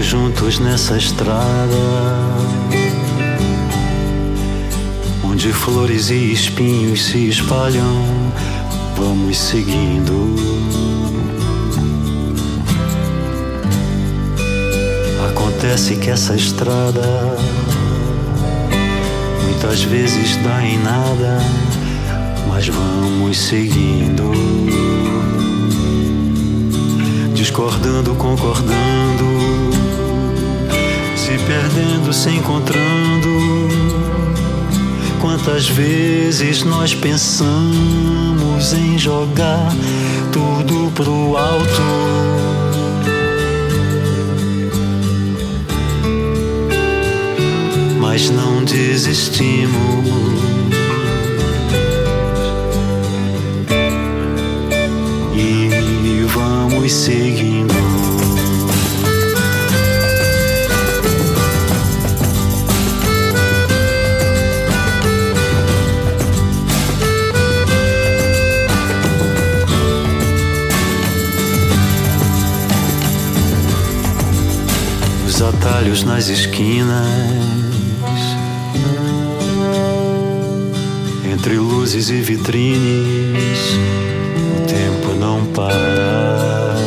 juntos nessa estrada, onde flores e espinhos se espalham. Vamos seguindo. Acontece que essa estrada muitas vezes dá em nada, mas vamos seguindo. Discordando, concordando, se perdendo, se encontrando. Quantas vezes nós pensamos em jogar tudo pro alto, mas não desistimos. E vamos seguindo. Os atalhos nas esquinas, entre luzes e vitrines, o tempo não para.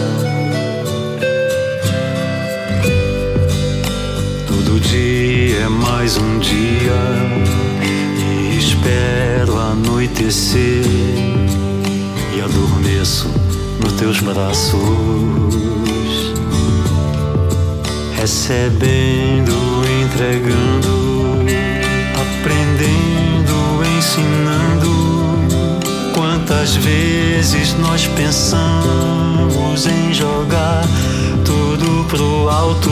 Todo dia é mais um dia e espero anoitecer e adormeço nos teus braços, recebendo, entregando, aprendendo, ensinando. Quantas vezes nós pensamos em jogar tudo pro alto,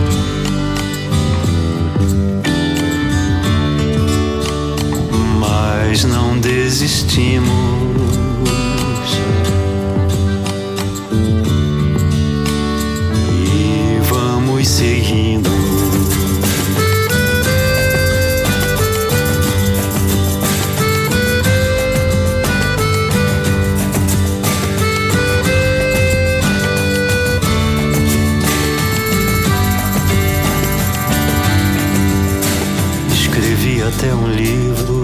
mas não desistimos. E vamos seguindo. Até um livro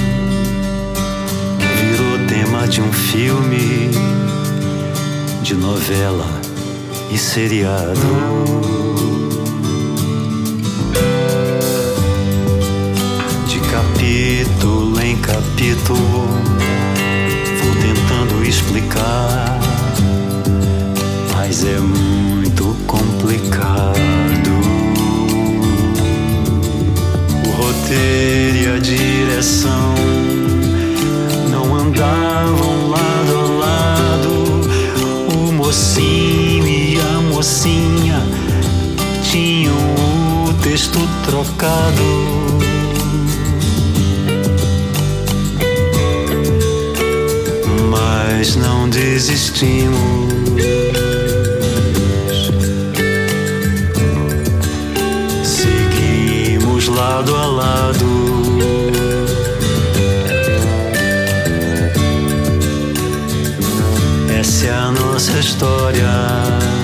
virou tema de um filme, de novela e seriado. De capítulo em capítulo vou tentando explicar, mas é muito complicado. O roteiro e a direção não andavam lado a lado. O mocinho e a mocinha tinham o texto trocado. Mas não desistimos. Lado a lado, essa é a nossa história.